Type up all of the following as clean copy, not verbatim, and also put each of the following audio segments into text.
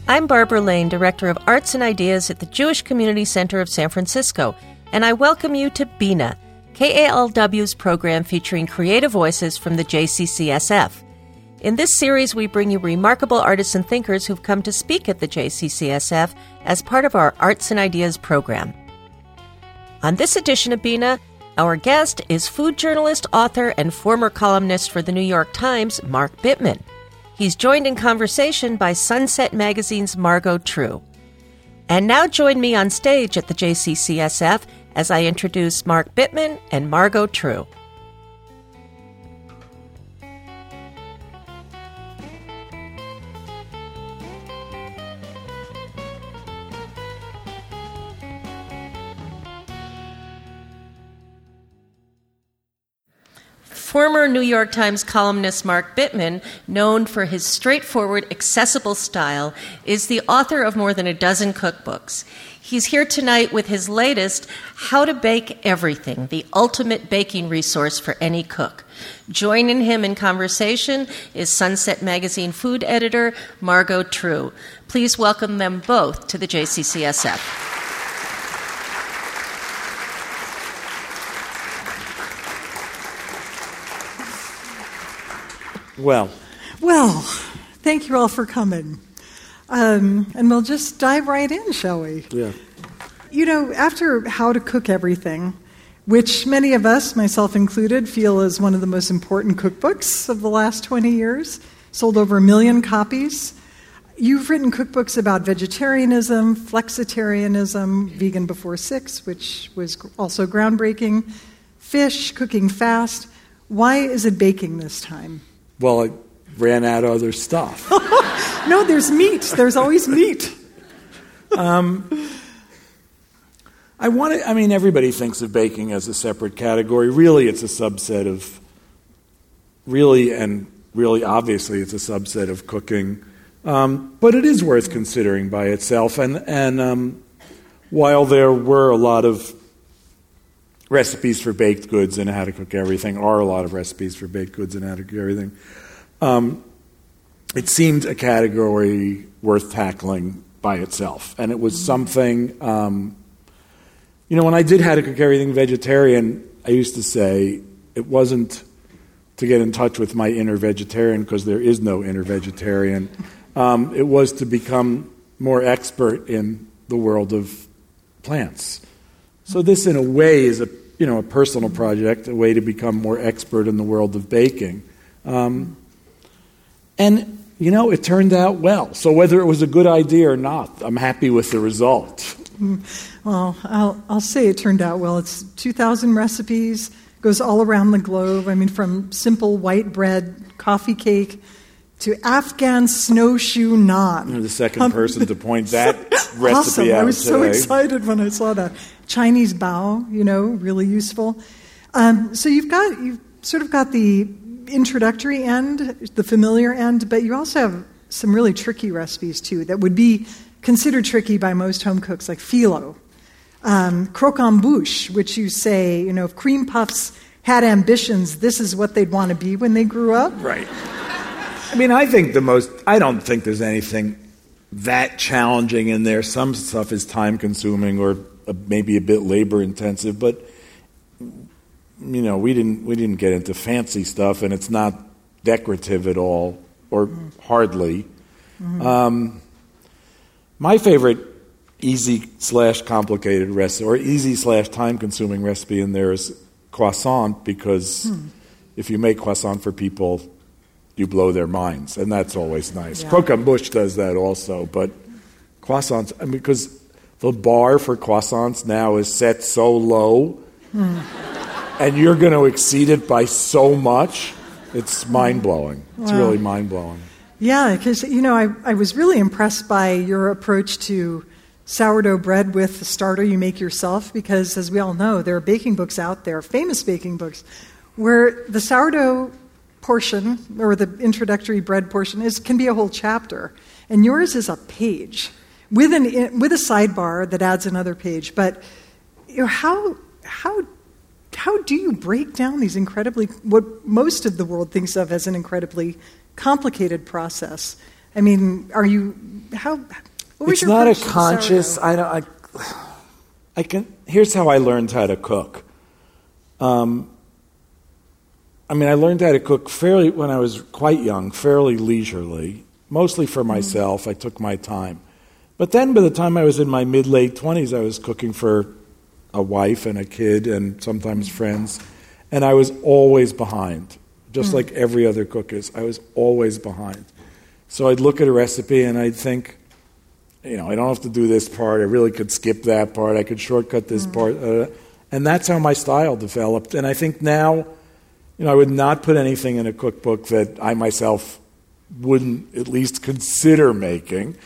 I'm Barbara Lane, Director of Arts and Ideas at the Jewish Community Center of San Francisco, and I welcome you to BINA, KALW's program featuring creative voices from the JCCSF. In this series, we bring you remarkable artists and thinkers who've come to speak at the JCCSF as part of our Arts and Ideas program. On this edition of BINA, our guest is food journalist, author, and former columnist for the New York Times, Mark Bittman. He's joined in conversation by Sunset Magazine's Margot True. And now join me on stage at the JCCSF as I introduce Mark Bittman and Margot True. Former New York Times columnist Mark Bittman, known for his straightforward, accessible style, is the author of more than a dozen cookbooks. He's here tonight with his latest, How to Bake Everything, the ultimate baking resource for any cook. Joining him in conversation is Sunset Magazine food editor Margot True. Please welcome them both to the JCCSF. Well, thank you all for coming. And we'll just dive right in, shall we? Yeah. You know, after How to Cook Everything, which many of us, myself included, feel is one of the most important cookbooks of the last 20 years, sold over 1 million copies, you've written cookbooks about vegetarianism, flexitarianism, Vegan Before 6, which was also groundbreaking, fish, cooking fast. Why is it baking this time? Well, I ran out of other stuff. No, there's meat. There's always meat. Everybody thinks of baking as a separate category. Really, it's a subset of, really obviously, it's a subset of cooking. But it is worth considering by itself. And while there were a lot of recipes for baked goods and how to cook everything, are a lot of recipes for baked goods and how to cook everything, it seemed a category worth tackling by itself. And it was something, when I did How to Cook Everything Vegetarian, I used to say it wasn't to get in touch with my inner vegetarian, because there is no inner vegetarian. It was to become more expert in the world of plants. So this, in a way, is a personal project, a way to become more expert in the world of baking. It turned out well. So whether it was a good idea or not, I'm happy with the result. Well, I'll say it turned out well. It's 2,000 recipes, goes all around the globe. From simple white bread, coffee cake, to Afghan snowshoe naan. You're the second person to point that recipe awesome. out I was today. so excited when I saw that. Chinese bao, really useful. So you've sort of got the introductory end, the familiar end, but you also have some really tricky recipes too that would be considered tricky by most home cooks, like phyllo, croquembouche, which you say, if cream puffs had ambitions, this is what they'd want to be when they grew up. Right. I don't think there's anything that challenging in there. Some stuff is time-consuming or maybe a bit labor-intensive, but we didn't get into fancy stuff, and it's not decorative at all, or hardly. Mm-hmm. My favorite easy/complicated recipe, or easy/time-consuming recipe in there is croissant, because if you make croissant for people, you blow their minds, and that's always nice. Yeah. Croquembouche does that also, but croissants, because the bar for croissants now is set so low, and you're going to exceed it by so much, it's mind-blowing. It's really mind-blowing. Yeah, because, I was really impressed by your approach to sourdough bread with the starter you make yourself, because, as we all know, there are baking books out there, famous baking books, where the sourdough portion, or the introductory bread portion, can be a whole chapter. And yours is a page with a sidebar that adds another page. But how do you break down these what most of the world thinks of as an incredibly complicated process? I mean, are you, what was it's your not a approach to conscious, sourdough? here's how I learned how to cook. I learned how to cook when I was quite young, fairly leisurely, mostly for myself. I took my time. But then by the time I was in my mid-late 20s, I was cooking for a wife and a kid and sometimes friends, and I was always behind, just like every other cook is. I was always behind. So I'd look at a recipe and I'd think, I don't have to do this part. I really could skip that part. I could shortcut this part. And that's how my style developed. And I think now, I would not put anything in a cookbook that I myself wouldn't at least consider making.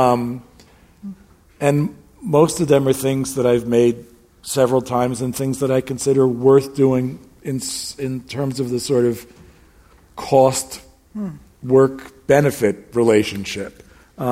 And most of them are things that I've made several times and things that I consider worth doing in terms of the sort of cost work benefit relationship.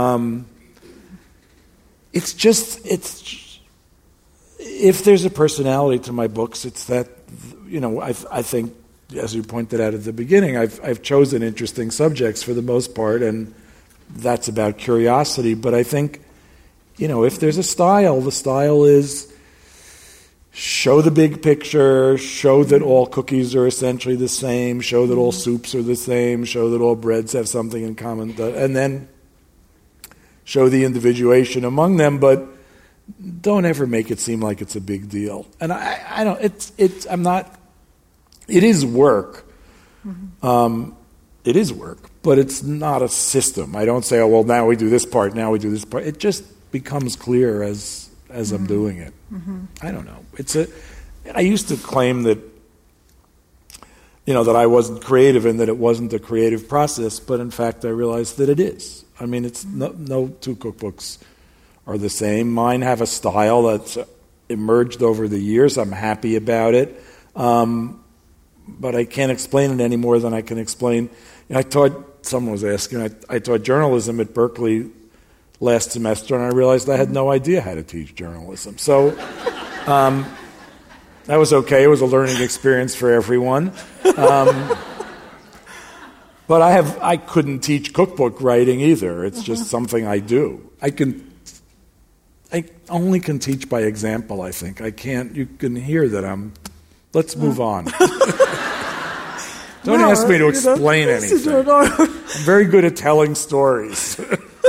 It's if there's a personality to my books, it's that, I think, as you pointed out at the beginning, I've chosen interesting subjects for the most part, and that's about curiosity. But I think, if there's a style, the style is show the big picture, show that all cookies are essentially the same, show that all soups are the same, show that all breads have something in common, and then show the individuation among them, but don't ever make it seem like it's a big deal. And I don't, I'm not, it is work. It is work, but it's not a system. I don't say, now we do this part, now we do this part. It just becomes clear as I'm doing it. I don't know. I used to claim that, that I wasn't creative and that it wasn't a creative process, but in fact I realized that it is. It's no two cookbooks are the same. Mine have a style that's emerged over the years. I'm happy about it. But I can't explain it any more than I can explain. Someone was asking, I taught journalism at Berkeley last semester, and I realized I had no idea how to teach journalism. So that was okay. It was a learning experience for everyone. But I couldn't teach cookbook writing either. It's just something I do. I only can teach by example, I think. You can hear that let's move on. Don't ask me to explain anything. I'm very good at telling stories.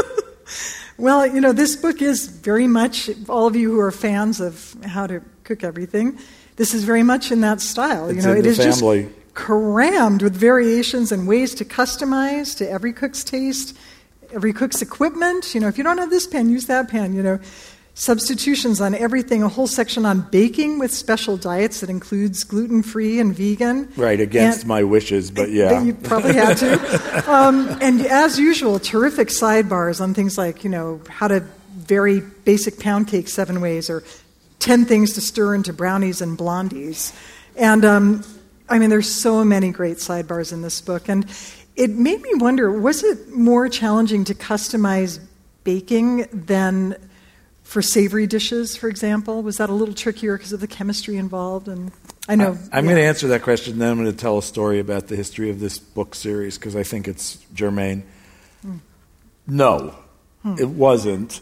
Well, this book is very much, all of you who are fans of how to cook everything, this is very much in that style. It's in the family. Just crammed with variations and ways to customize to every cook's taste, every cook's equipment. If you don't have this pan, use that pan. Substitutions on everything, a whole section on baking with special diets that includes gluten-free and vegan. Right, against my wishes, but yeah. You probably had to. And as usual, terrific sidebars on things like, how to vary basic pound cake 7 ways, or 10 things to stir into brownies and blondies. And, there's so many great sidebars in this book. And it made me wonder, was it more challenging to customize baking than for savory dishes, for example? Was that a little trickier because of the chemistry involved? And I know I'm going to answer that question, then I'm going to tell a story about the history of this book series because I think it's germane. No, it wasn't.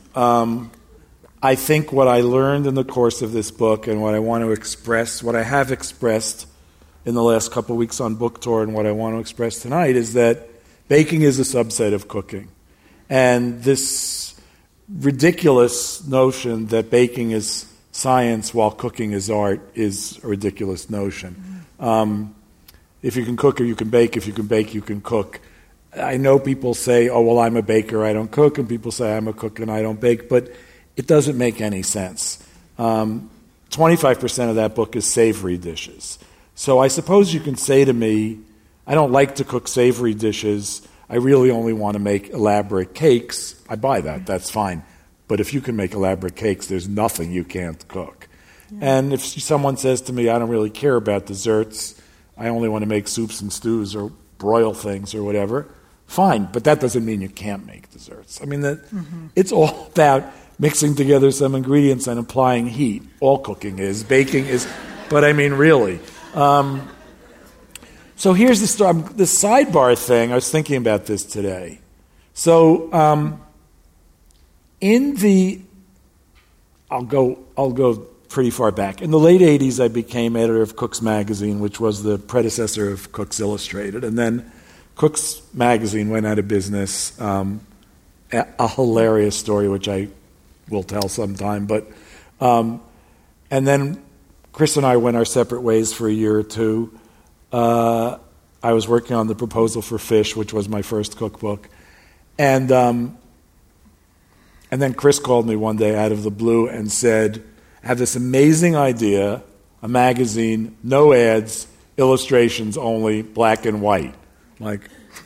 I think what I learned in the course of this book and what I want to express, what I have expressed in the last couple of weeks on book tour and what I want to express tonight is that baking is a subset of cooking. And this ridiculous notion that baking is science while cooking is art is a ridiculous notion. If you can cook or you can bake, if you can bake, you can cook. I know people say, I'm a baker, I don't cook, and people say I'm a cook and I don't bake, but it doesn't make any sense. 25% of that book is savory dishes. So I suppose you can say to me, I don't like to cook savory dishes, I really only want to make elaborate cakes. I buy that. That's fine. But if you can make elaborate cakes, there's nothing you can't cook. Yeah. And if someone says to me, I don't really care about desserts, I only want to make soups and stews or broil things or whatever, fine. But that doesn't mean you can't make desserts. It's all about mixing together some ingredients and applying heat. All cooking is. Baking is. But really. So here's the story. The sidebar thing, I was thinking about this today. So I'll go pretty far back. In the late 80s, I became editor of Cook's Magazine, which was the predecessor of Cook's Illustrated. And then Cook's Magazine went out of business. A hilarious story, which I will tell sometime. But and then Chris and I went our separate ways for a year or two. I was working on the proposal for Fish, which was my first cookbook. And then Chris called me one day out of the blue and said, I have this amazing idea, a magazine, no ads, illustrations only, black and white. I'm like,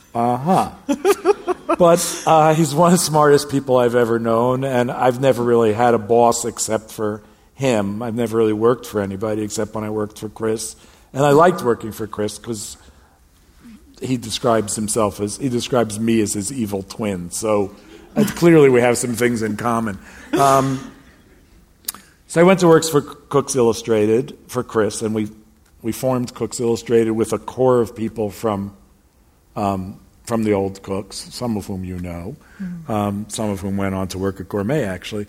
But he's one of the smartest people I've ever known, and I've never really had a boss except for him. I've never really worked for anybody except when I worked for Chris. And I liked working for Chris because he describes me as his evil twin. So clearly we have some things in common. So I went to work for Cook's Illustrated for Chris, and we formed Cook's Illustrated with a core of people from the old Cooks, some of whom you know, some of whom went on to work at Gourmet, actually.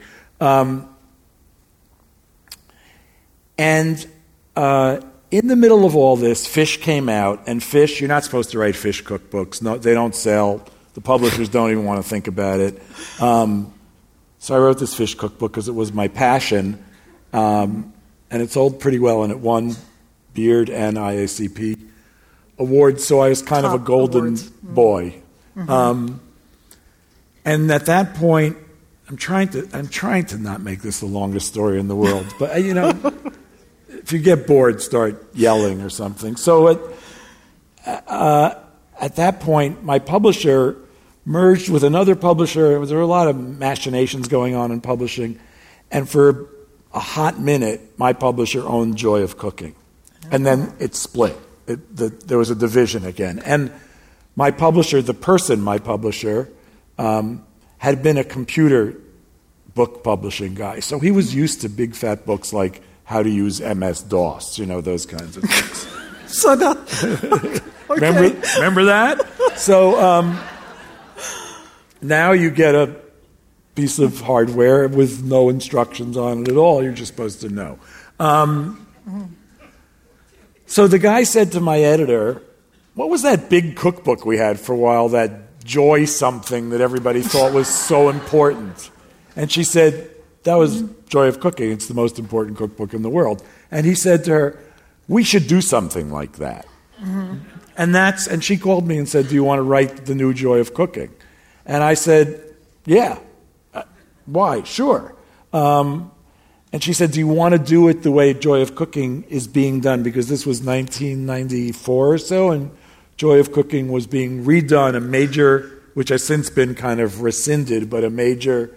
And in the middle of all this, Fish came out, and Fish, you're not supposed to write Fish cookbooks. No, they don't sell. The publishers don't even want to think about it. So I wrote this Fish cookbook because it was my passion, and it sold pretty well, and it won Beard and IACP awards, so I was kind of a golden boy. And at that point, I'm trying to not make this the longest story in the world, but if you get bored, start yelling or something. So at that point, my publisher merged with another publisher. There were a lot of machinations going on in publishing, and for a hot minute, my publisher owned Joy of Cooking, and then it split. There was a division again. And my publisher, had been a computer book publishing guy. So he was used to big fat books like How to Use MS-DOS, those kinds of things. So now, okay. Remember that? So now you get a piece of hardware with no instructions on it at all. You're just supposed to know. So the guy said to my editor, what was that big cookbook we had for a while, that Joy something that everybody thought was so important? And she said, that was Joy of Cooking. It's the most important cookbook in the world. And he said to her, we should do something like that. And she called me and said, do you want to write the new Joy of Cooking? And I said, yeah. Why? Sure. And she said, do you want to do it the way Joy of Cooking is being done? Because this was 1994 or so, and Joy of Cooking was being redone, a major, which has since been kind of rescinded, but a major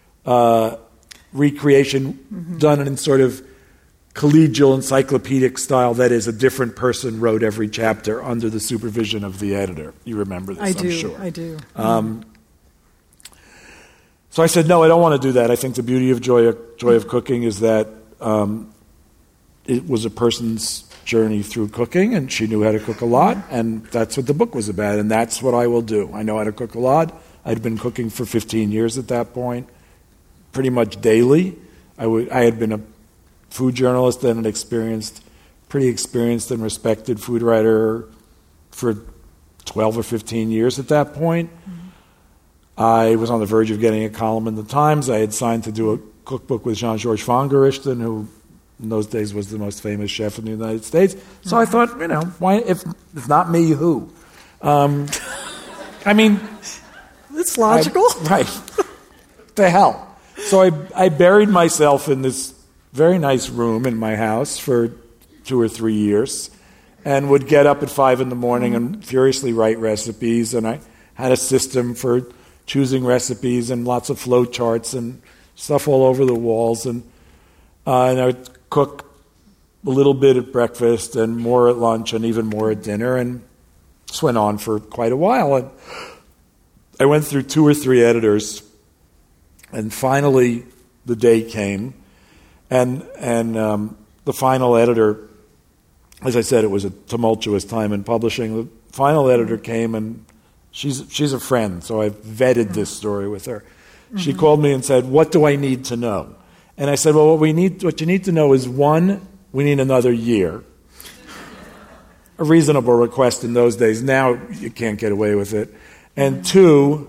recreation done in sort of collegial encyclopedic style. That is, a different person wrote every chapter under the supervision of the editor. You remember this, I'm sure. I do. So I said, no, I don't want to do that. I think the beauty of Joy of Cooking is that it was a person's journey through cooking, and she knew how to cook a lot, and that's what the book was about, and that's what I will do. I know how to cook a lot. I'd been cooking for 15 years at that point, pretty much daily. I had been a food journalist and pretty experienced and respected food writer for 12 or 15 years at that point. I was on the verge of getting a column in the Times. I had signed to do a cookbook with Jean-Georges van Gerichten, who in those days was the most famous chef in the United States. So I thought, why, if not me, who? It's logical. Right. The hell. So I buried myself in this very nice room in my house for 2 or 3 years and would get up at 5 in the morning and furiously write recipes, and I had a system for choosing recipes and lots of flow charts and stuff all over the walls, and I would cook a little bit at breakfast and more at lunch and even more at dinner, and this went on for quite a while. And I went through 2 or 3 editors, and finally the day came, and the final editor, as I said, it was a tumultuous time in publishing. The final editor came and she's a friend, so I vetted this story with her. She called me and said, "What do I need to know?" And I said, "Well, what you need to know is, one, we need another year." A reasonable request in those days. Now you can't get away with it. And two,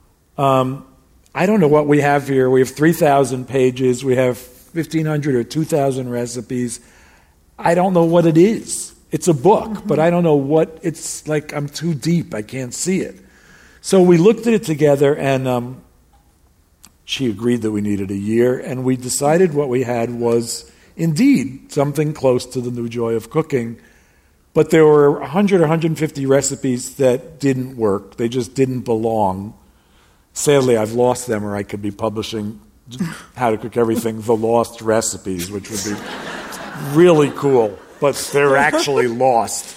I don't know what we have here. We have 3,000 pages. We have 1,500 or 2,000 recipes. I don't know what it is. It's a book, but I don't know what it's like. I'm too deep. I can't see it. So we looked at it together, and she agreed that we needed a year, and we decided what we had was indeed something close to the new joy of cooking, but there were 100 or 150 recipes that didn't work. They just didn't belong. Sadly, I've lost them, or I could be publishing How to Cook Everything, The Lost Recipes, which would be really cool, but they're actually lost.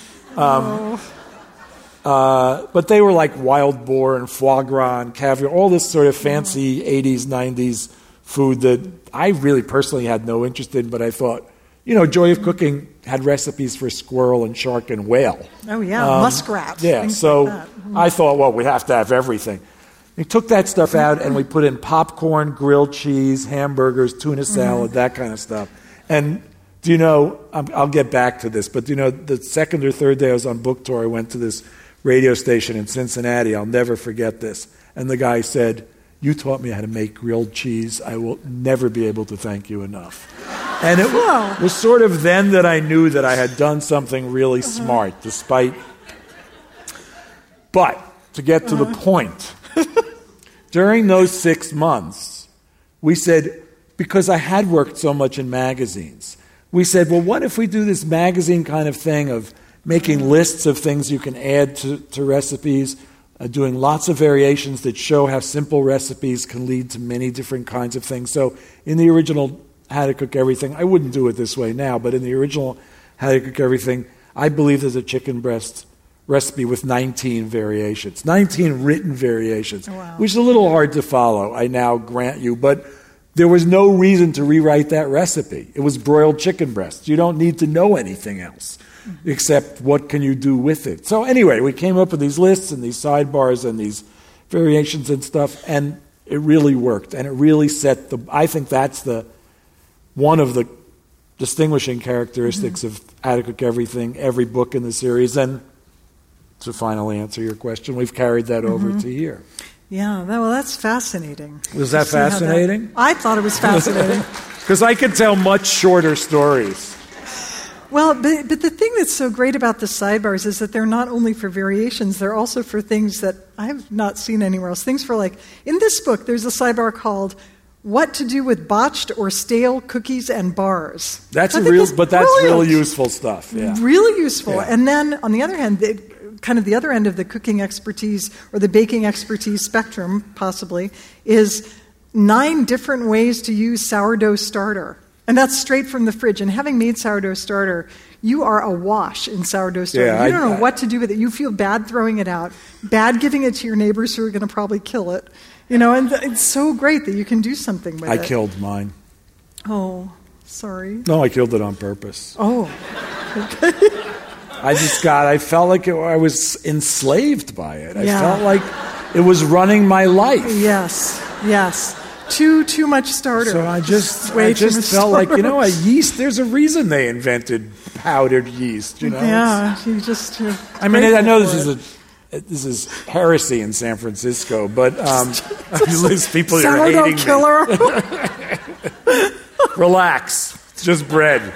But they were like wild boar and foie gras and caviar, all this sort of fancy 80s, 90s food that I really personally had no interest in, but I thought, Joy of Cooking had recipes for squirrel and shark and whale. Oh, yeah, muskrat. Yeah, so like I thought, well, we have to have everything. We took that stuff out and we put in popcorn, grilled cheese, hamburgers, tuna salad, that kind of stuff. And I'll get back to this, but the second or third day I was on book tour, I went to this radio station in Cincinnati. I'll never forget this. And the guy said, "You taught me how to make grilled cheese. I will never be able to thank you enough." And it was sort of then that I knew that I had done something really smart, But to get to the point, during those 6 months, we said, because I had worked so much in magazines, we said, well, what if we do this magazine kind of thing of making lists of things you can add to recipes, doing lots of variations that show how simple recipes can lead to many different kinds of things. So in the original How to Cook Everything, I wouldn't do it this way now, but in the original How to Cook Everything, I believe there's a chicken breast recipe with 19 variations, 19 written variations, which is a little hard to follow, I now grant you, but there was no reason to rewrite that recipe. It was broiled chicken breast. You don't need to know anything else except what can you do with it. So anyway, we came up with these lists and these sidebars and these variations and stuff, and it really worked. And it really I think that's one of the distinguishing characteristics of How to Cook Everything, every book in the series. And to finally answer your question, we've carried that over to here. Yeah, well, that's fascinating. Was that fascinating? I thought it was fascinating. Because I could tell much shorter stories. Well, but the thing that's so great about the sidebars is that they're not only for variations, they're also for things that I have not seen anywhere else. Things for, like, in this book, there's a sidebar called What to Do with Botched or Stale Cookies and Bars. That's really useful stuff. Yeah. Really useful. Yeah. And then, on the other hand, kind of the other end of the cooking expertise or the baking expertise spectrum, possibly, is 9 different ways to use sourdough starter. And that's straight from the fridge. And having made sourdough starter, you are awash in sourdough starter. Yeah, you don't know what to do with it. You feel bad throwing it out, bad giving it to your neighbors who are going to probably kill it. And it's so great that you can do something with it. I killed mine. Oh, sorry. No, I killed it on purpose. Oh, okay. I felt like I was enslaved by it. I felt like it was running my life. Yes. Too much starter. So I just felt like, a yeast, there's a reason they invented powdered yeast, Yeah, you just... I know this is heresy in San Francisco, but there's people that are hating killer. me. Relax. It's just bread.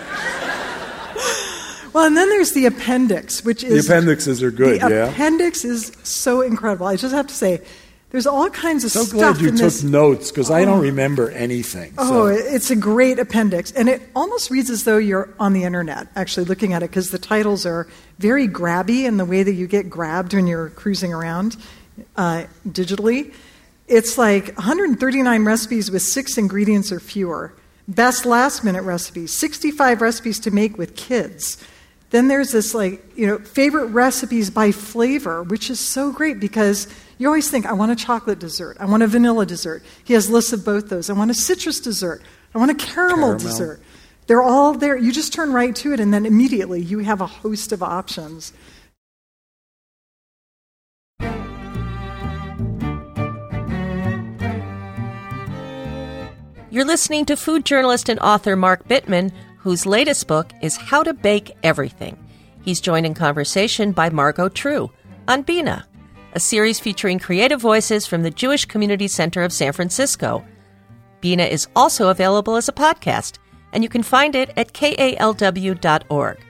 Well, and then there's the appendix, which is... The appendixes are good, The appendix is so incredible. I just have to say, there's all kinds of stuff in this. So glad you took notes, because I don't remember anything. It's a great appendix. And it almost reads as though you're on the internet, actually looking at it, because the titles are very grabby in the way that you get grabbed when you're cruising around digitally. It's like 139 recipes with 6 ingredients or fewer. Best last-minute recipes, 65 recipes to make with kids. Then there's this, favorite recipes by flavor, which is so great because you always think, I want a chocolate dessert. I want a vanilla dessert. He has lists of both those. I want a citrus dessert. I want a caramel dessert. They're all there. You just turn right to it, and then immediately you have a host of options. You're listening to food journalist and author Mark Bittman, whose latest book is How to Bake Everything. He's joined in conversation by Margot True on Bina, a series featuring creative voices from the Jewish Community Center of San Francisco. Bina is also available as a podcast, and you can find it at kalw.org.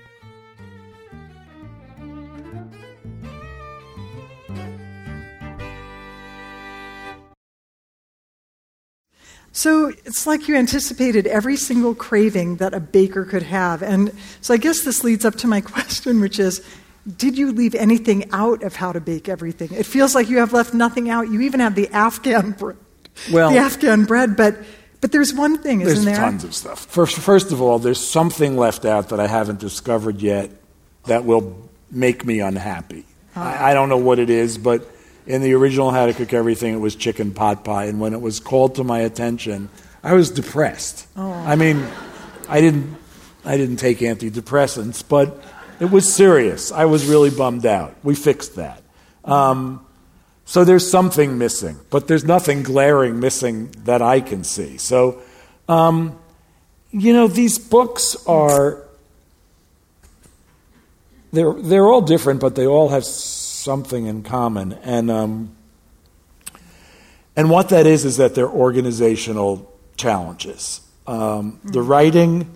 So it's like you anticipated every single craving that a baker could have. And so I guess this leads up to my question, which is, did you leave anything out of How to Bake Everything? It feels like you have left nothing out. You even have the Afghan bread. But there's one thing, isn't there? There's tons of stuff. First of all, there's something left out that I haven't discovered yet that will make me unhappy. I don't know what it is, but in the original How to Cook Everything, it was chicken pot pie, and when it was called to my attention, I was depressed. I mean, I didn't take antidepressants, but it was serious. I was really bummed out. We fixed that. So there's something missing, but there's nothing glaring missing that I can see. So, these books are, they're all different, but they all have something in common. And what that is that they're organizational challenges. The writing,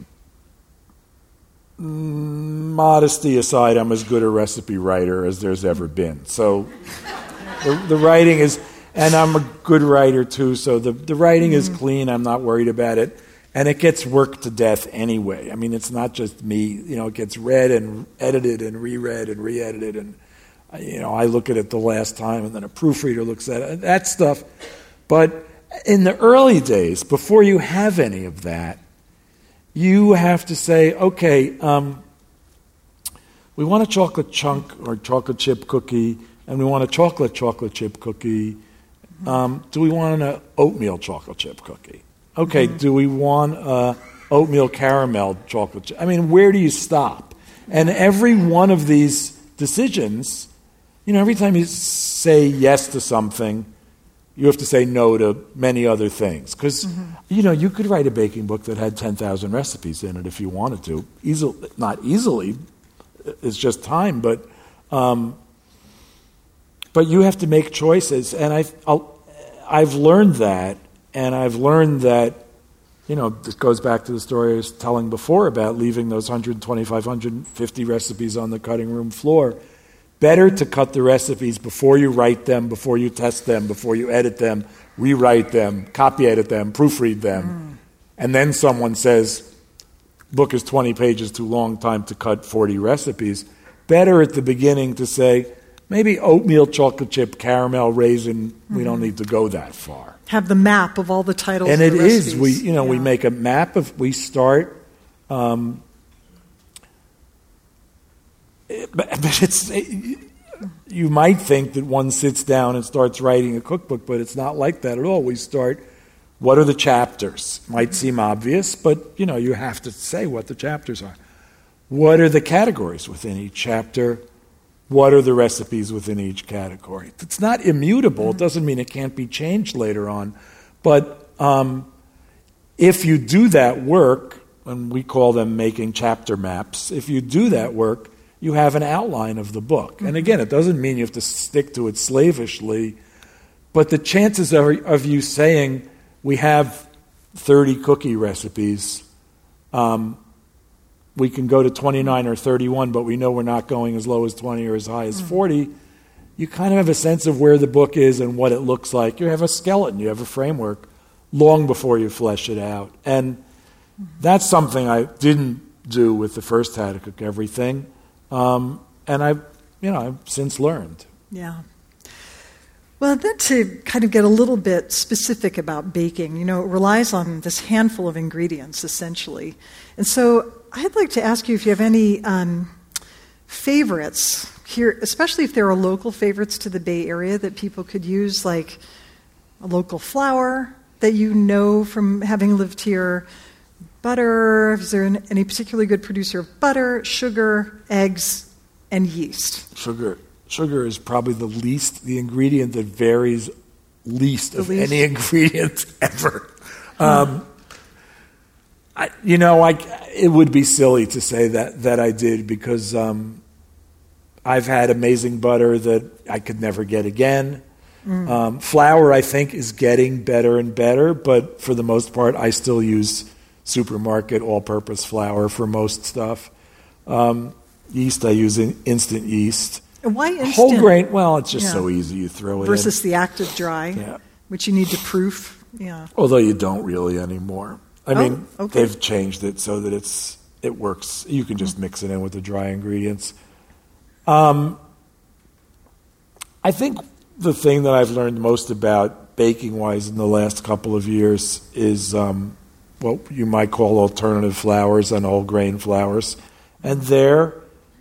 modesty aside, I'm as good a recipe writer as there's ever been. So the writing is, and I'm a good writer too, so the writing is clean, I'm not worried about it. And it gets worked to death anyway. I mean, it's not just me. It gets read and edited and reread and re-edited. And, I look at it the last time and then a proofreader looks at it, that stuff. But in the early days, before you have any of that, you have to say, okay, we want a chocolate chunk or chocolate chip cookie, and we want a chocolate chip cookie. Do we want an oatmeal chocolate chip cookie? Okay, do we want a oatmeal caramel chocolate chip? I mean, where do you stop? And every one of these decisions, every time you say yes to something, you have to say no to many other things. Because, you could write a baking book that had 10,000 recipes in it if you wanted to. Not easily, it's just time, but you have to make choices. And I've learned that, and I've learned that, this goes back to the story I was telling before about leaving those 125, 150 recipes on the cutting room floor. Better to cut the recipes before you write them, before you test them, before you edit them, rewrite them, copy edit them, proofread them. And then someone says, book is 20 pages too long, time to cut 40 recipes. Better at the beginning to say, maybe oatmeal, chocolate chip, caramel, raisin, we don't need to go that far. Have the map of all the titles and of the recipes. And it is, we make a map of, we start... But you might think that one sits down and starts writing a cookbook, but it's not like that at all. We start, what are the chapters? Might seem obvious, but you have to say what the chapters are. What are the categories within each chapter? What are the recipes within each category? It's not immutable. It doesn't mean it can't be changed later on. But if you do that work, and we call them making chapter maps, if you do that work, you have an outline of the book. And again, it doesn't mean you have to stick to it slavishly, but the chances of you saying, we have 30 cookie recipes, we can go to 29 or 31, but we know we're not going as low as 20 or as high as 40, you kind of have a sense of where the book is and what it looks like. You have a skeleton, you have a framework, long before you flesh it out. And that's something I didn't do with the first How to Cook Everything. And I've since learned. Yeah. Well, then to kind of get a little bit specific about baking, it relies on this handful of ingredients, essentially. And so I'd like to ask you if you have any favorites here, especially if there are local favorites to the Bay Area that people could use, like a local flour that you know from having lived here, butter, is there any particularly good producer of butter, sugar, eggs, and yeast? Sugar is probably the ingredient that varies least of any ingredient ever. It would be silly to say that I did, because I've had amazing butter that I could never get again. Flour, I think, is getting better and better, but for the most part, I still use supermarket all-purpose flour for most stuff. Yeast, I use instant yeast. And why instant? Whole grain, well, it's just so easy. You throw it versus in. the active dry, which you need to proof. Yeah. Although you don't really anymore. I mean, they've changed it so that it works. You can just mix it in with the dry ingredients. I think the thing that I've learned most about baking-wise in the last couple of years is what you might call alternative flours and whole grain flours. And there,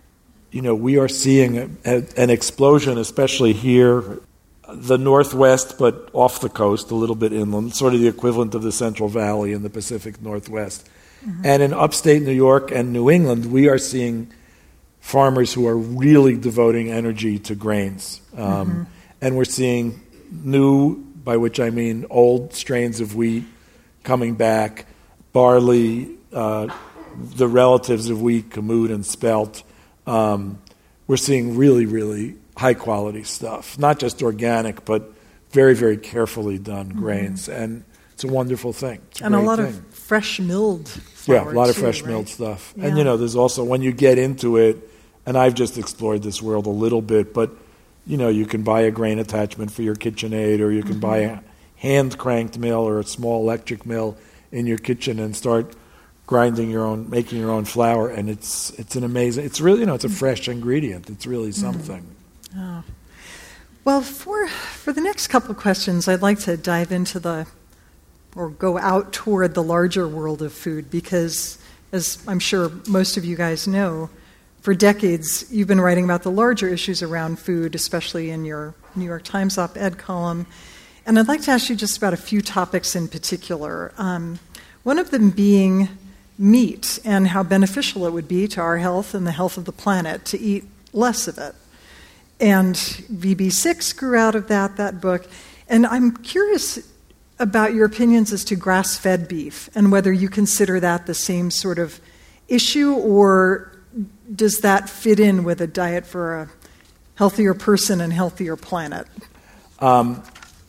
we are seeing an explosion, especially here, the Northwest, but off the coast, a little bit inland, sort of the equivalent of the Central Valley in the Pacific Northwest. And in upstate New York and New England, we are seeing farmers who are really devoting energy to grains. And we're seeing new, by which I mean old strains of wheat coming back, barley, the relatives of wheat, kamut and spelt. We're seeing really, really high-quality stuff, not just organic, but very, very carefully done grains. And it's a wonderful thing. And a lot of fresh milled flour. Yeah, a lot of fresh milled stuff. Yeah. And, there's also, when you get into it, and I've just explored this world a little bit, but, you can buy a grain attachment for your KitchenAid, or you can buy a hand-cranked mill or a small electric mill in your kitchen and start making your own flour, and it's an amazing, it's really, it's a fresh ingredient. It's really something. Oh. Well, for the next couple of questions, I'd like to dive into or go out toward the larger world of food, because, as I'm sure most of you guys know, for decades you've been writing about the larger issues around food, especially in your New York Times op-ed column. And I'd like to ask you just about a few topics in particular. One of them being meat and how beneficial it would be to our health and the health of the planet to eat less of it. And VB6 grew out of that book. And I'm curious about your opinions as to grass-fed beef and whether you consider that the same sort of issue, or does that fit in with a diet for a healthier person and healthier planet? I'm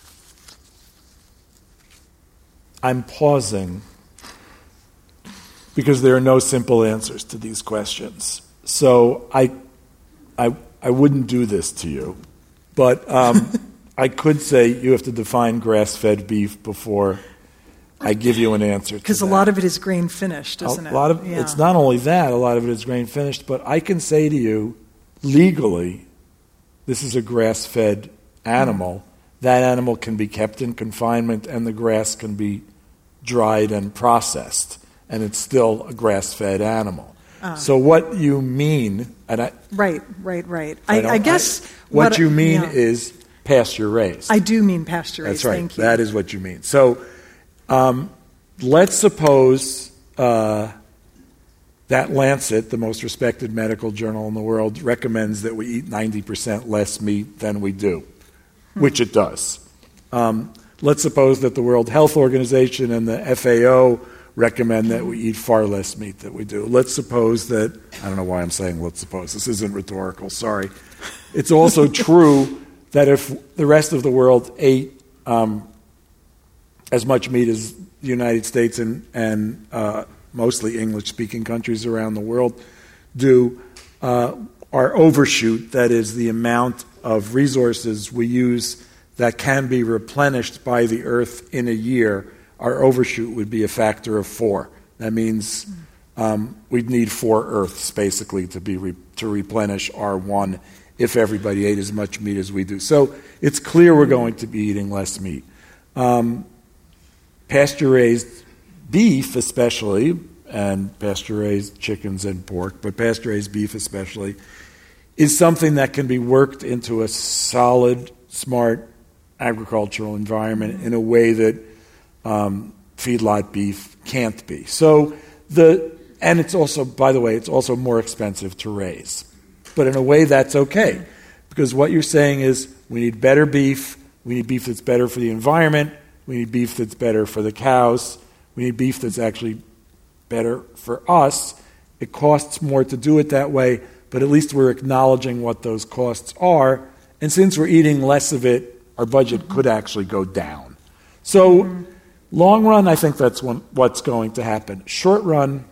pausing because there are no simple answers to these questions. So I wouldn't do this to you, but I could say you have to define grass-fed beef before I give you an answer to that. Because a lot of it is grain-finished, isn't it? It's not only that, a lot of it is grain-finished, but I can say to you, legally, this is a grass-fed animal. That animal can be kept in confinement, and the grass can be dried and processed, and it's still a grass-fed animal. So what you mean, and Right. I guess what you mean is pasture-raised. I do mean pasture-raised. That's right. Thank you. That is what you mean. So let's suppose that Lancet, the most respected medical journal in the world, recommends that we eat 90% less meat than we do, which it does. Let's suppose that the World Health Organization and the FAO recommend that we eat far less meat than we do. Let's suppose that, I don't know why I'm saying let's suppose, this isn't rhetorical, sorry. It's also true that if the rest of the world ate as much meat as the United States and mostly English-speaking countries around the world do, our overshoot, that is the amount of resources we use that can be replenished by the earth in a year, our overshoot would be a factor of 4. That means we'd need 4 Earths, basically, to replenish our one if everybody ate as much meat as we do. So it's clear we're going to be eating less meat. Pasture-raised beef especially, and pasture-raised chickens and pork, but pasture-raised beef especially, is something that can be worked into a solid, smart agricultural environment in a way that feedlot beef can't be. So and it's also, by the way, it's also more expensive to raise. But in a way that's okay, because what you're saying is we need better beef, we need beef that's better for the environment, We need beef that's better for the cows. We need beef that's actually better for us. It costs more to do it that way, but at least we're acknowledging what those costs are. And since we're eating less of it, our budget could actually go down. So long run, I think that's what's going to happen. Short run,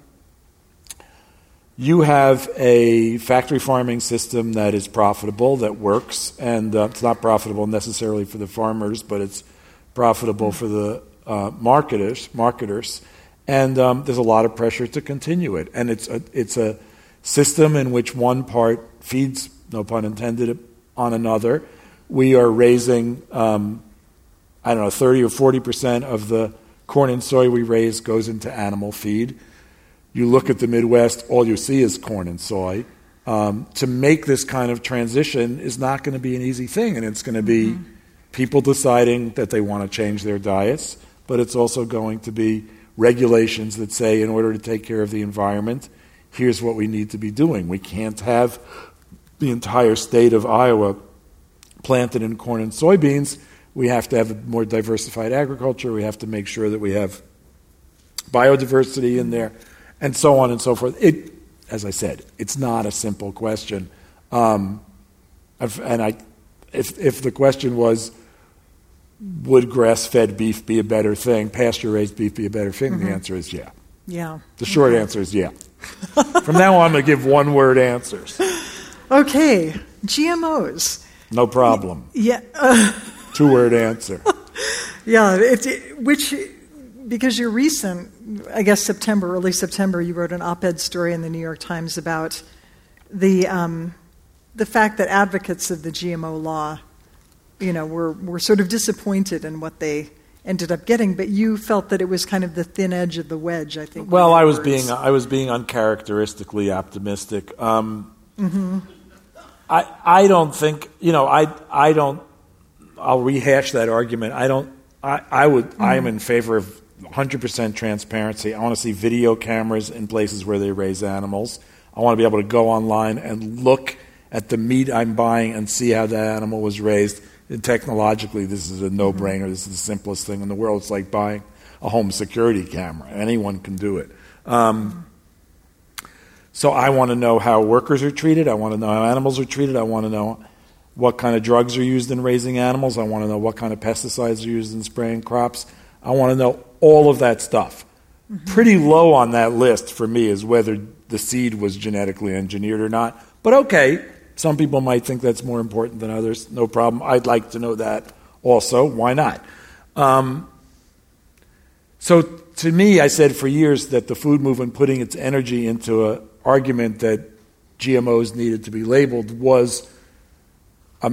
you have a factory farming system that is profitable, that works, and it's not profitable necessarily for the farmers, but it's profitable for the marketers. And there's a lot of pressure to continue it. And it's a system in which one part feeds, no pun intended, on another. We are raising, 30 or 40% of the corn and soy we raise goes into animal feed. You look at the Midwest, all you see is corn and soy. To make this kind of transition is not going to be an easy thing, and it's going to be people deciding that they want to change their diets, but it's also going to be regulations that say, in order to take care of the environment, here's what we need to be doing. We can't have the entire state of Iowa planted in corn and soybeans. We have to have a more diversified agriculture. We have to make sure that we have biodiversity in there, and so on and so forth. As I said, it's not a simple question. If the question was, would grass-fed beef be a better thing, pasture-raised beef be a better thing, the answer is yeah. Yeah. The short answer is yeah. From now on, I'm going to give one-word answers. Okay, GMOs. No problem. Yeah. Two-word answer. Yeah, because you're recent, I guess early September, you wrote an op-ed story in the New York Times about the fact that advocates of the GMO law, were sort of disappointed in what they ended up getting, but you felt that it was kind of the thin edge of the wedge, I think. Well, I was being uncharacteristically optimistic. I don't think, I'll rehash that argument. I'm in favor of 100% transparency. I want to see video cameras in places where they raise animals. I want to be able to go online and look at the meat I'm buying and see how that animal was raised. And technologically, this is a no-brainer. This is the simplest thing in the world. It's like buying a home security camera. Anyone can do it. So I want to know how workers are treated. I want to know how animals are treated. I want to know what kind of drugs are used in raising animals. I want to know what kind of pesticides are used in spraying crops. I want to know all of that stuff. Pretty low on that list for me is whether the seed was genetically engineered or not. But okay, some people might think that's more important than others. No problem. I'd like to know that also. Why not? So to me, I said for years that the food movement putting its energy into an argument that GMOs needed to be labeled was a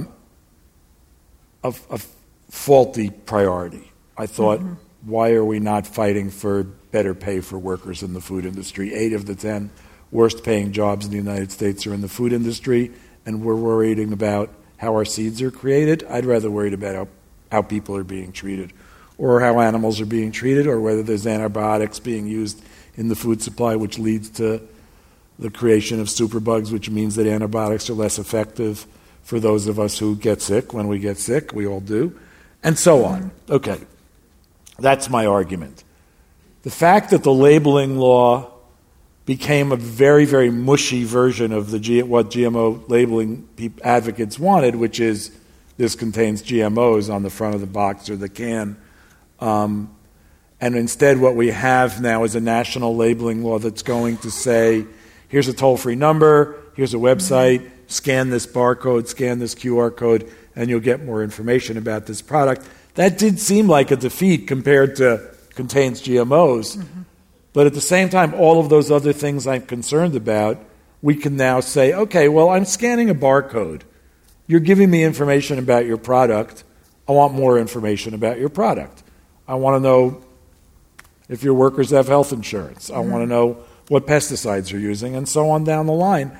faulty priority. I thought, why are we not fighting for better pay for workers in the food industry? 8 of the 10 worst paying jobs in the United States are in the food industry, and we're worrying about how our seeds are created. I'd rather worry about how people are being treated, or how animals are being treated, or whether there's antibiotics being used in the food supply, which leads to the creation of superbugs, which means that antibiotics are less effective for those of us who get sick. When we get sick, we all do, and so on. Okay, that's my argument. The fact that the labeling law became a very, very mushy version of what GMO labeling advocates wanted, which is this contains GMOs on the front of the box or the can. And instead what we have now is a national labeling law that's going to say, here's a toll-free number, here's a website, scan this barcode, scan this QR code, and you'll get more information about this product. That did seem like a defeat compared to contains GMOs. But at the same time, all of those other things I'm concerned about, we can now say, okay, well, I'm scanning a barcode. You're giving me information about your product. I want more information about your product. I want to know if your workers have health insurance. I want to know what pesticides you're using, and so on down the line.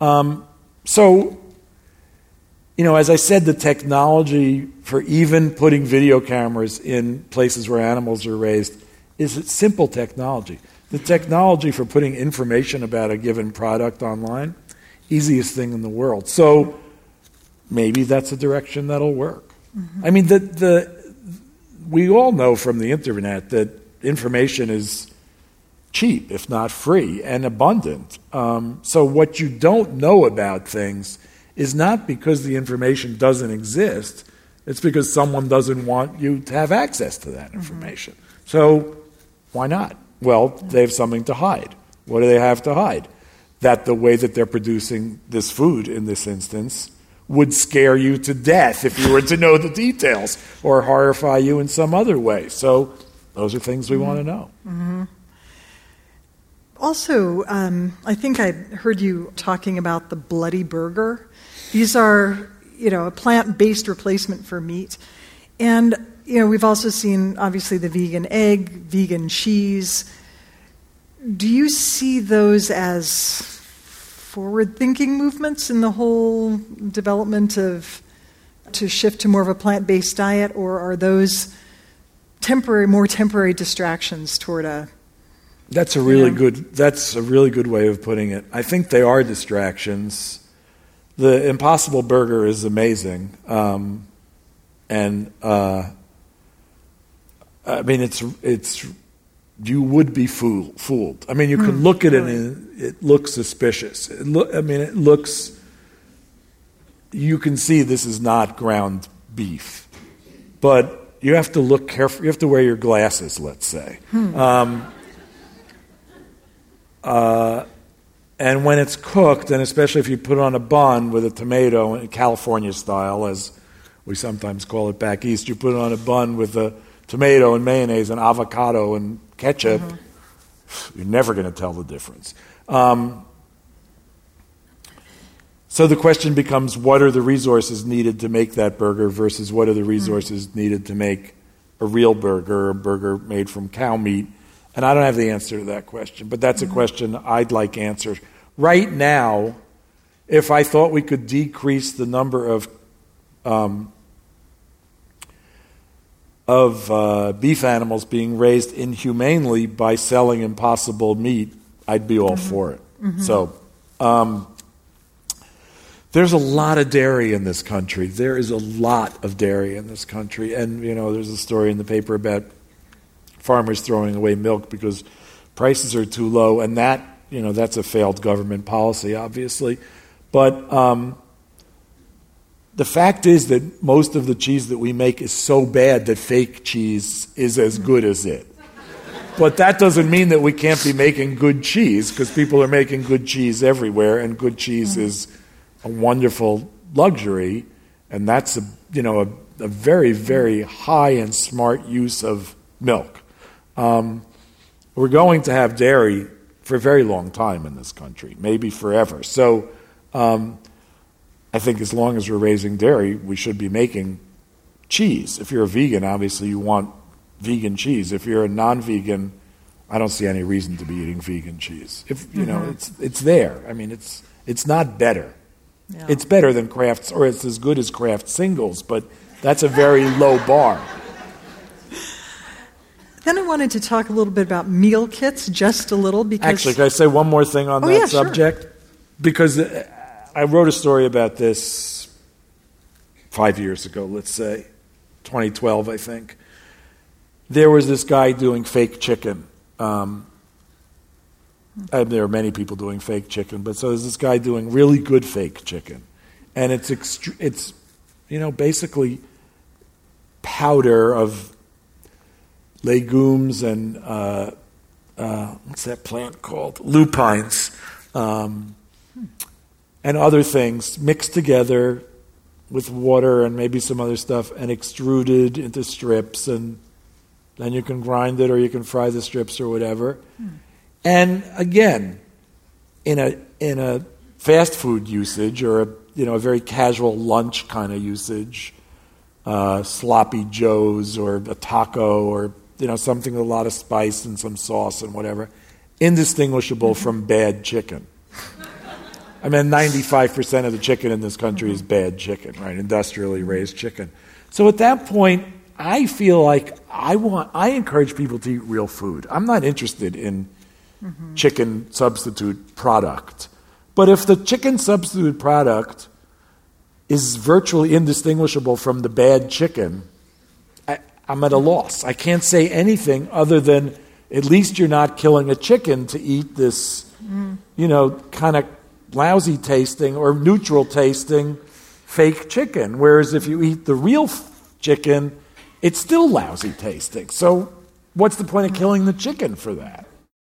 As I said, the technology for even putting video cameras in places where animals are raised is simple technology. The technology for putting information about a given product online, easiest thing in the world. So maybe that's a direction that'll work. I mean, we all know from the internet that information is cheap, if not free, and abundant. So what you don't know about things is not because the information doesn't exist. It's because someone doesn't want you to have access to that information. So why not? Well, they have something to hide. What do they have to hide? That the way that they're producing this food, in this instance, would scare you to death if you were to know the details, or horrify you in some other way. So those are things we want to know. Mm-hmm. Also, I think I heard you talking about the bloody burger. These are, a plant-based replacement for meat. And, we've also seen, obviously, the vegan egg, vegan cheese. Do you see those as forward-thinking movements in the whole development to shift to more of a plant-based diet, or are those more temporary distractions toward a... That's a really good way of putting it. I think they are distractions. The Impossible Burger is amazing, it's you would be fooled. I mean, you can look at it and it looks suspicious. It looks. You can see this is not ground beef, but you have to look careful. You have to wear your glasses, let's say. And when it's cooked, and especially if you put it on a bun with a tomato, in California style, as we sometimes call it back east, you put it on a bun with a tomato and mayonnaise and avocado and ketchup, you're never going to tell the difference. So the question becomes, what are the resources needed to make that burger versus what are the resources needed to make a real burger, a burger made from cow meat? And I don't have the answer to that question, but that's a question I'd like answered. Right now, if I thought we could decrease the number of beef animals being raised inhumanely by selling impossible meat, I'd be all for it. So there's a lot of dairy in this country. There is a lot of dairy in this country. And, there's a story in the paper about farmers throwing away milk because prices are too low, and that's a failed government policy, obviously. But the fact is that most of the cheese that we make is so bad that fake cheese is as good as it. But that doesn't mean that we can't be making good cheese, because people are making good cheese everywhere, and good cheese is a wonderful luxury, and that's a very, very high and smart use of milk. We're going to have dairy for a very long time in this country, maybe forever. So I think as long as we're raising dairy, we should be making cheese. If you're a vegan, obviously you want vegan cheese. If you're a non-vegan, I don't see any reason to be eating vegan cheese. If it's there. I mean, it's not better. Yeah. It's better than Kraft, or it's as good as Kraft Singles, but that's a very low bar. Then I wanted to talk a little bit about meal kits, just a little, because... Actually, can I say one more thing on that subject? Sure. Because I wrote a story about this 5 years ago, let's say, 2012, I think. There was this guy doing fake chicken. There are many people doing fake chicken, but so there's this guy doing really good fake chicken. And it's basically powder of legumes and what's that plant called? Lupines, and other things mixed together with water and maybe some other stuff and extruded into strips, and then you can grind it or you can fry the strips or whatever. And again, in a fast food usage or a very casual lunch kind of usage, sloppy joes or a taco or something with a lot of spice and some sauce and whatever, indistinguishable from bad chicken. I mean, 95% of the chicken in this country is bad chicken, right? Industrially raised chicken. So at that point, I feel like I encourage people to eat real food. I'm not interested in chicken substitute product. But if the chicken substitute product is virtually indistinguishable from the bad chicken, I'm at a loss. I can't say anything other than at least you're not killing a chicken to eat this, kind of lousy tasting or neutral tasting fake chicken. Whereas if you eat the real chicken, it's still lousy tasting. So what's the point of killing the chicken for that?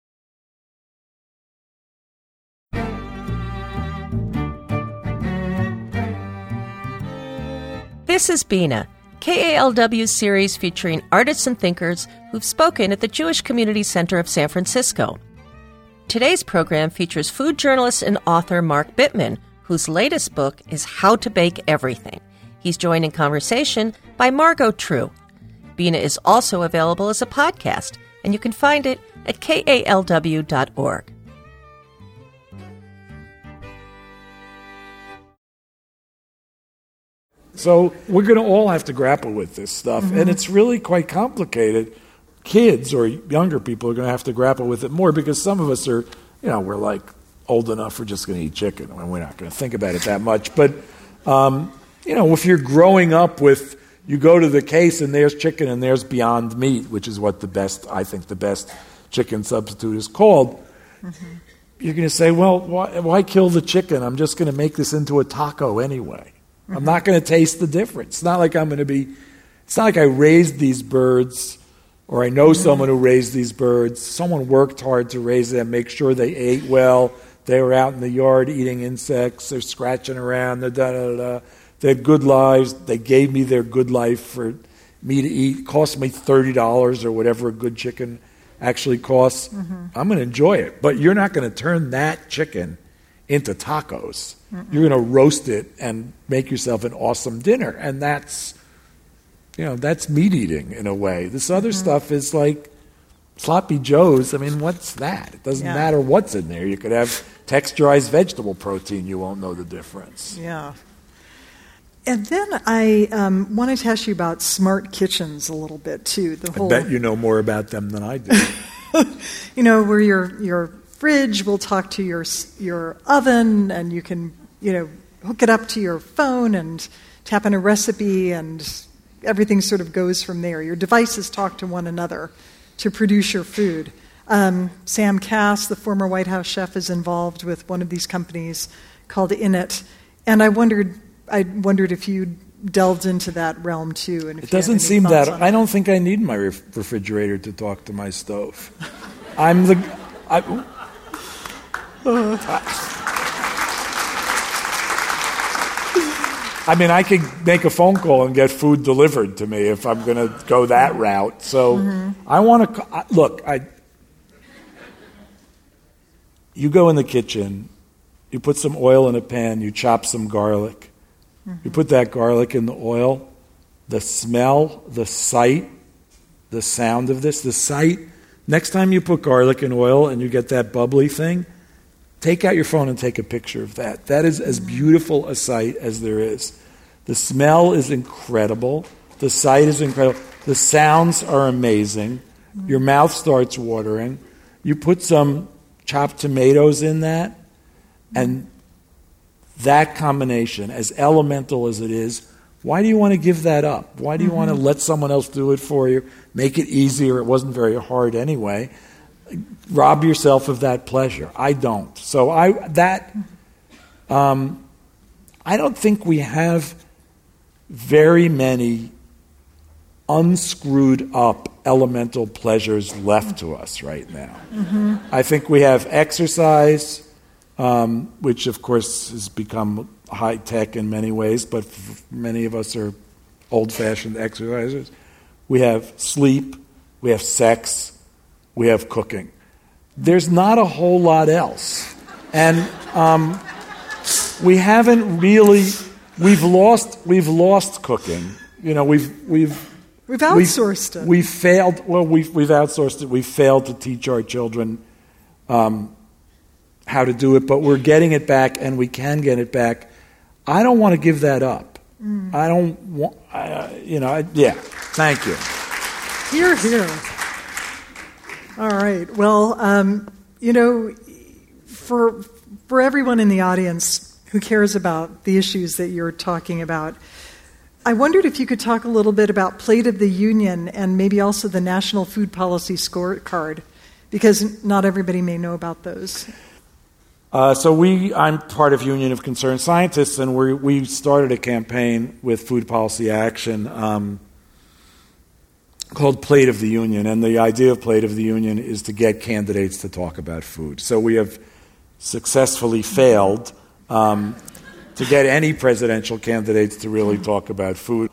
This is Bina, KALW's series featuring artists and thinkers who've spoken at the Jewish Community Center of San Francisco. Today's program features food journalist and author Mark Bittman, whose latest book is How to Bake Everything. He's joined in conversation by Margot True. Bina is also available as a podcast, and you can find it at kalw.org. So we're going to all have to grapple with this stuff, and it's really quite complicated. Kids or younger people are going to have to grapple with it more because some of us are, we're like old enough, we're just going to eat chicken. I mean, we're not going to think about it that much. But, if you're growing up with, you go to the case and there's chicken and there's Beyond Meat, which is what the best chicken substitute is called. You're going to say, well, why kill the chicken? I'm just going to make this into a taco anyway. I'm not going to taste the difference. It's not like it's not like I raised these birds or I know someone who raised these birds. Someone worked hard to raise them, make sure they ate well. They were out in the yard eating insects. They're scratching around. They had good lives. They gave me their good life for me to eat. It cost me $30 or whatever a good chicken actually costs. I'm going to enjoy it. But you're not going to turn that chicken into tacos. You're going to roast it and make yourself an awesome dinner. And that's meat eating in a way. This other stuff is like sloppy joes. I mean, what's that? It doesn't matter what's in there. You could have texturized vegetable protein. You won't know the difference. Yeah. And then I wanted to ask you about smart kitchens a little bit, too. I bet you know more about them than I do. Where your fridge will talk to your oven, and you can, hook it up to your phone and tap in a recipe, and everything sort of goes from there. Your devices talk to one another to produce your food. Sam Kass, the former White House chef, is involved with one of these companies called Innit, and I wondered if you delved into that realm too. And if it doesn't seem that. I don't think I need my refrigerator to talk to my stove. I could make a phone call and get food delivered to me if I'm going to go that route. So I want to look. You go in the kitchen, you put some oil in a pan, you chop some garlic. You put that garlic in the oil. The smell, the sight, the sound of this, the sight. Next time you put garlic in oil and you get that bubbly thing, take out your phone and take a picture of that. That is as beautiful a sight as there is. The smell is incredible. The sight is incredible. The sounds are amazing. Your mouth starts watering. You put some chopped tomatoes in that, and that combination, as elemental as it is, why do you want to give that up? Why do you want to let someone else do it for you? Make it easier. It wasn't very hard anyway. Rob yourself of that pleasure. I don't. So I don't think we have very many unscrewed up elemental pleasures left to us right now. I think we have exercise, which of course has become high tech in many ways, but many of us are old-fashioned exercisers. We have sleep, we have sex, we have cooking. There's not a whole lot else. And we haven't really, we've lost cooking. We've outsourced it. We've failed. Well, we've outsourced it. We've failed to teach our children how to do it, but we're getting it back, and we can get it back. I don't want to give that up. I don't want. Thank you. Hear, hear. All right. Well, for everyone in the audience who cares about the issues that you're talking about, I wondered if you could talk a little bit about Plate of the Union and maybe also the National Food Policy Scorecard, because not everybody may know about those. I'm part of Union of Concerned Scientists, and we started a campaign with Food Policy Action called Plate of the Union, and the idea of Plate of the Union is to get candidates to talk about food. So we have successfully failed to get any presidential candidates to really talk about food.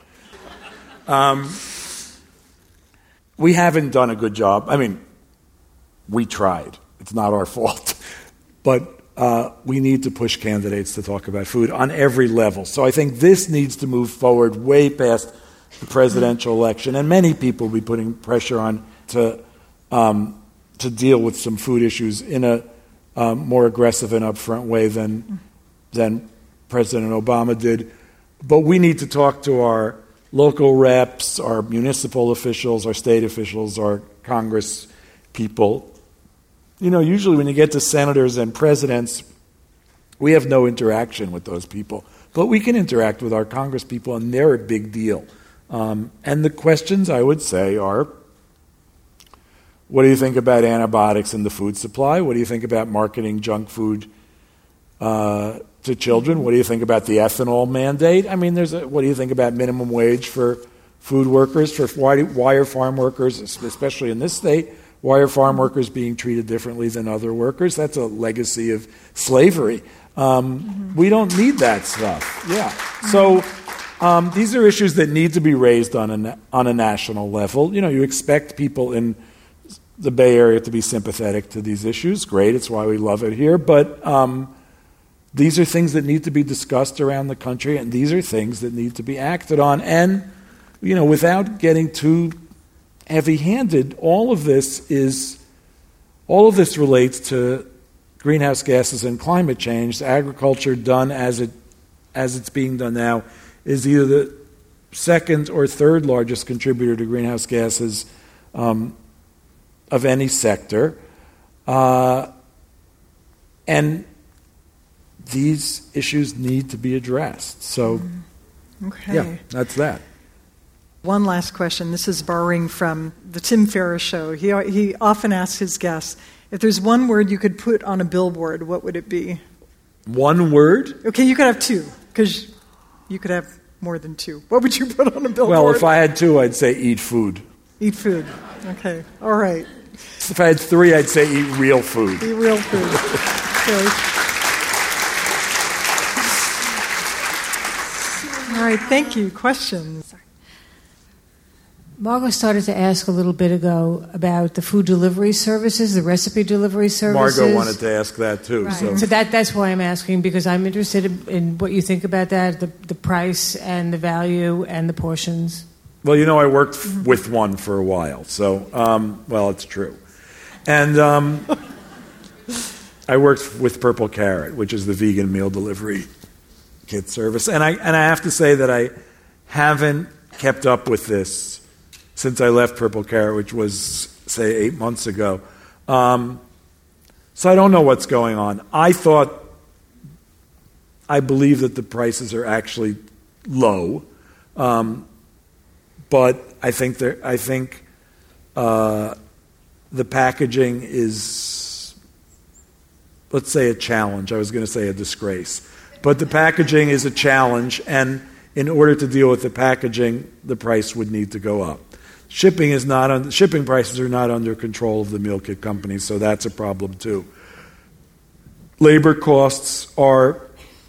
We haven't done a good job. I mean, we tried. It's not our fault. But we need to push candidates to talk about food on every level. So I think this needs to move forward way past the presidential election, and many people will be putting pressure on to deal with some food issues in a more aggressive and upfront way than President Obama did. But we need to talk to our local reps, our municipal officials, our state officials, our Congress people. You know, usually when you get to senators and presidents, we have no interaction with those people. But we can interact with our Congress people, and they're a big deal. And the questions, I would say, are, what do you think about antibiotics in the food supply? What do you think about marketing junk food to children? What do you think about the ethanol mandate? I mean, what do you think about minimum wage for food workers? Why are farm workers, especially in this state, why are farm workers being treated differently than other workers? That's a legacy of slavery. We don't need that stuff. Yeah. So these are issues that need to be raised on a national level. You know, you expect people in the Bay Area to be sympathetic to these issues. Great. It's why we love it here. But these are things that need to be discussed around the country, and these are things that need to be acted on. And, you know, without getting too heavy-handed, all of this relates to greenhouse gases and climate change. Agriculture done as it's being done now is either the second or third largest contributor to greenhouse gases of any sector. And these issues need to be addressed. So, yeah, that's that. One last question. This is borrowing from the Tim Ferriss show. He often asks his guests, if there's one word you could put on a billboard, what would it be? One word? Okay, you could have two, because you could have more than two. What would you put on a billboard? Well, if I had two, I'd say eat food. Eat food. Okay, all right. If I had three, I'd say eat real food. Eat real food. Okay. All right, thank you. Questions? Margot started to ask a little bit ago about the food delivery services, the recipe delivery services. Margot wanted to ask that too. Right. So that's why I'm asking, because I'm interested in what you think about that, the price and the value and the portions. Well, you know, I worked with one for a while, so, well, it's true. And I worked with Purple Carrot, which is the vegan meal delivery kit service. And I have to say that I haven't kept up with this since I left Purple Carrot, which was, say, 8 months ago. So I don't know what's going on. I believe that the prices are actually low, but I think the packaging is, let's say, a challenge. I was going to say a disgrace. But the packaging is a challenge, and in order to deal with the packaging, the price would need to go up. Shipping prices are not under control of the meal kit companies, so that's a problem too. Labor costs are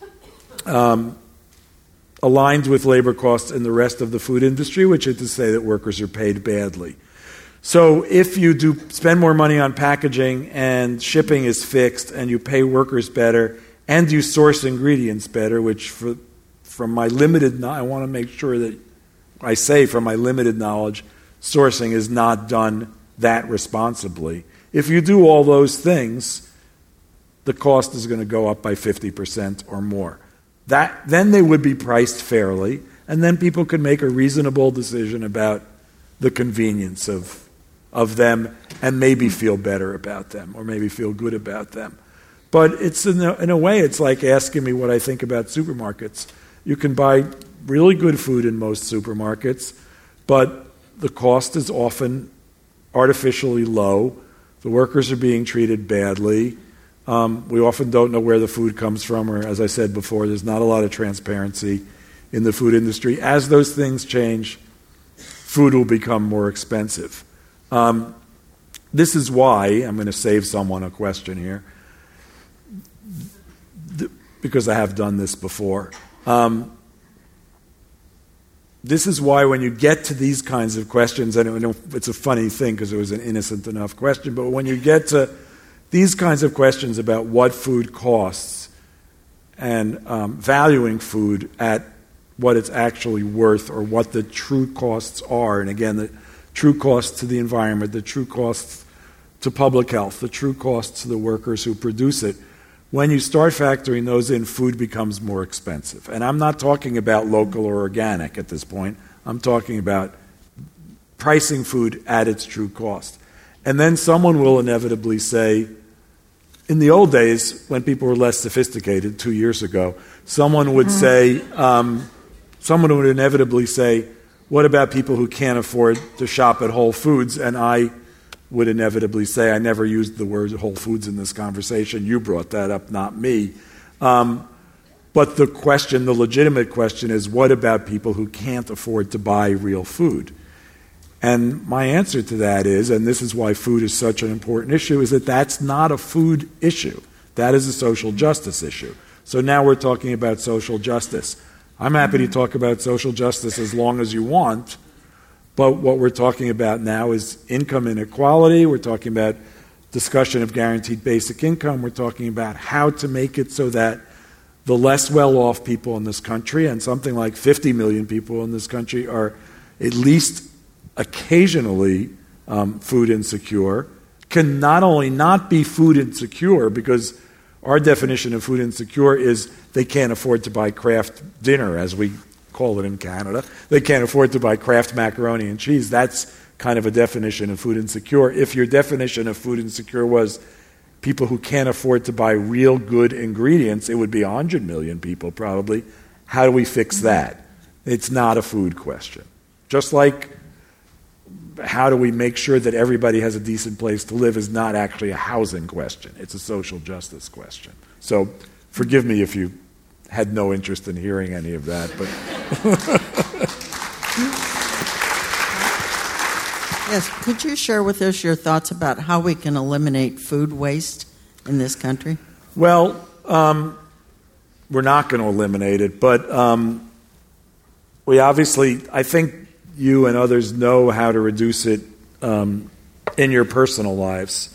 aligned with labor costs in the rest of the food industry, which is to say that workers are paid badly. So if you do spend more money on packaging and shipping is fixed and you pay workers better and you source ingredients better, which from my limited I want to make sure that I say from my limited knowledge, sourcing is not done that responsibly. If you do all those things, the cost is going to go up by 50% or more. Then they would be priced fairly, and then people could make a reasonable decision about the convenience of them and maybe feel better about them or maybe feel good about them. But it's in a way, it's like asking me what I think about supermarkets. You can buy really good food in most supermarkets, but the cost is often artificially low. The workers are being treated badly. We often don't know where the food comes from, or as I said before, there's not a lot of transparency in the food industry. As those things change, food will become more expensive. This is why, I'm going to save someone a question here, because I have done this before. This is why when you get to these kinds of questions, and it's a funny thing because it was an innocent enough question, but when you get to these kinds of questions about what food costs and valuing food at what it's actually worth or what the true costs are, and again, the true costs to the environment, the true costs to public health, the true costs to the workers who produce it, when you start factoring those in, food becomes more expensive. And I'm not talking about local or organic at this point. I'm talking about pricing food at its true cost. And then someone will inevitably say, in the old days, when people were less sophisticated, 2 years ago, someone would say, someone would inevitably say, what about people who can't afford to shop at Whole Foods? And I would inevitably say, I never used the word Whole Foods in this conversation. You brought that up, not me. But the question, the legitimate question is, what about people who can't afford to buy real food? And my answer to that is, and this is why food is such an important issue, is that that's not a food issue. That is a social justice issue. So now we're talking about social justice. I'm happy to talk about social justice as long as you want, but what we're talking about now is income inequality. We're talking about discussion of guaranteed basic income. We're talking about how to make it so that the less well-off people in this country, and something like 50 million people in this country, are at least occasionally food insecure, can not only not be food insecure, because our definition of food insecure is they can't afford to buy Kraft dinner, as we call it in Canada. They can't afford to buy Kraft macaroni and cheese. That's kind of a definition of food insecure. If your definition of food insecure was people who can't afford to buy real good ingredients, it would be 100 million people probably. How do we fix that? It's not a food question. Just like how do we make sure that everybody has a decent place to live is not actually a housing question. It's a social justice question. So forgive me if you had no interest in hearing any of that, but yes, could you share with us your thoughts about how we can eliminate food waste in this country? Well, we're not going to eliminate it, but we obviously, I think you and others know how to reduce it in your personal lives.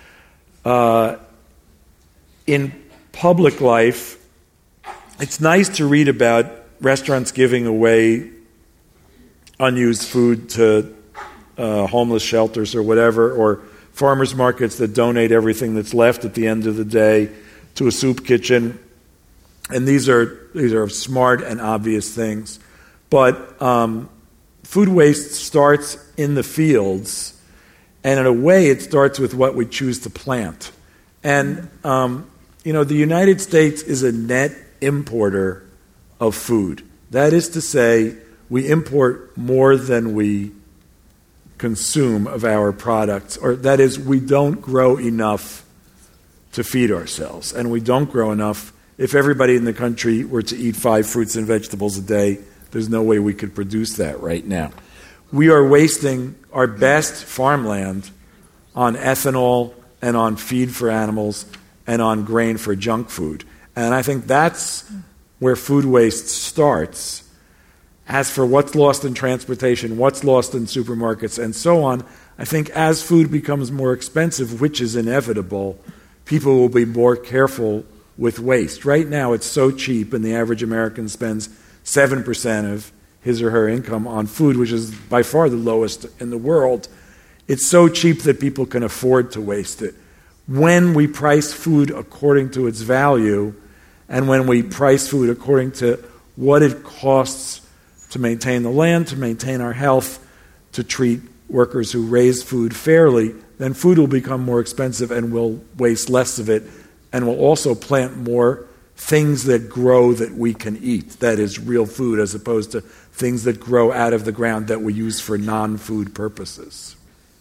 In public life, it's nice to read about restaurants giving away unused food to homeless shelters or whatever, or farmers markets that donate everything that's left at the end of the day to a soup kitchen. And these are smart and obvious things. But food waste starts in the fields, and in a way it starts with what we choose to plant. And, the United States is a net importer of food. That is to say, we import more than we consume of our products, or that is, we don't grow enough to feed ourselves. And we don't grow enough. If everybody in the country were to eat 5 fruits and vegetables a day, there's no way we could produce that right now. We are wasting our best farmland on ethanol and on feed for animals and on grain for junk food. And I think that's where food waste starts. As for what's lost in transportation, what's lost in supermarkets, and so on, I think as food becomes more expensive, which is inevitable, people will be more careful with waste. Right now it's so cheap, and the average American spends 7% of his or her income on food, which is by far the lowest in the world. It's so cheap that people can afford to waste it. When we price food according to its value, and when we price food according to what it costs to maintain the land, to maintain our health, to treat workers who raise food fairly, then food will become more expensive and we'll waste less of it, and we'll also plant more things that grow that we can eat, that is real food, as opposed to things that grow out of the ground that we use for non-food purposes.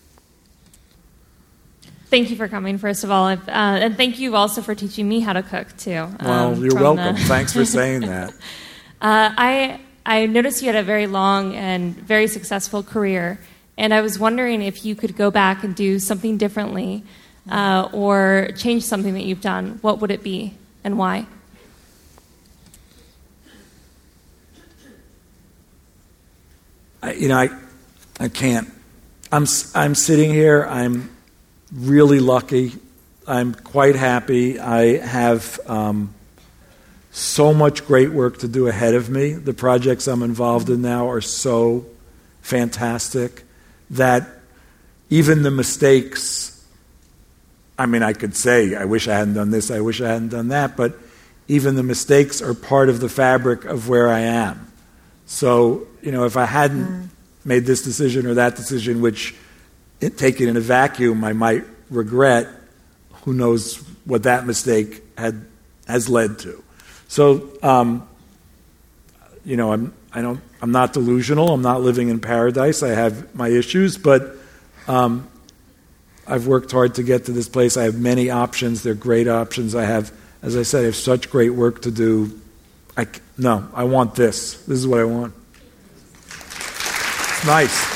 Thank you for coming, first of all. And thank you also for teaching me how to cook, too. Well, you're welcome. Thanks for saying that. I noticed you had a very long and very successful career, and I was wondering if you could go back and do something differently or change something that you've done. What would it be and why? I can't. I'm sitting here. I'm really lucky. I'm quite happy. I have so much great work to do ahead of me. The projects I'm involved in now are so fantastic that even the mistakes, I could say, I wish I hadn't done this, I wish I hadn't done that, but even the mistakes are part of the fabric of where I am. So, if I hadn't made this decision or that decision, which taken in a vacuum I might regret, who knows what that mistake has led to. So, I'm not delusional. I'm not living in paradise. I have my issues, but I've worked hard to get to this place. I have many options. They're great options. I have, as I said, I have such great work to do. I want this. This is what I want. It's nice.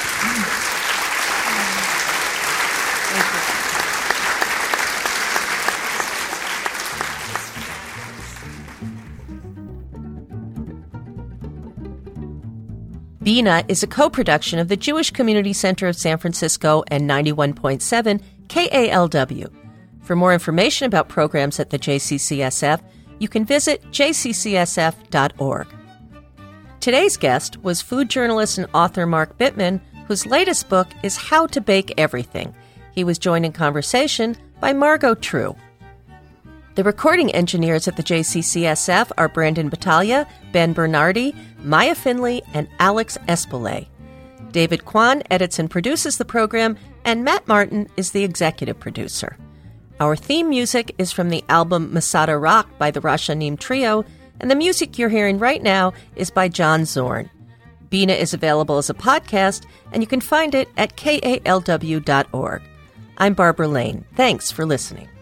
Bina is a co-production of the Jewish Community Center of San Francisco and 91.7 KALW. For more information about programs at the JCCSF, you can visit jccsf.org. Today's guest was food journalist and author Mark Bittman, whose latest book is How to Bake Everything. He was joined in conversation by Margot True. The recording engineers at the JCCSF are Brandon Battaglia, Ben Bernardi, Maya Finley, and Alex Espelay. David Kwan edits and produces the program, and Matt Martin is the executive producer. Our theme music is from the album Masada Rock by the Rashanim Trio, and the music you're hearing right now is by John Zorn. Bina is available as a podcast, and you can find it at kalw.org. I'm Barbara Lane. Thanks for listening.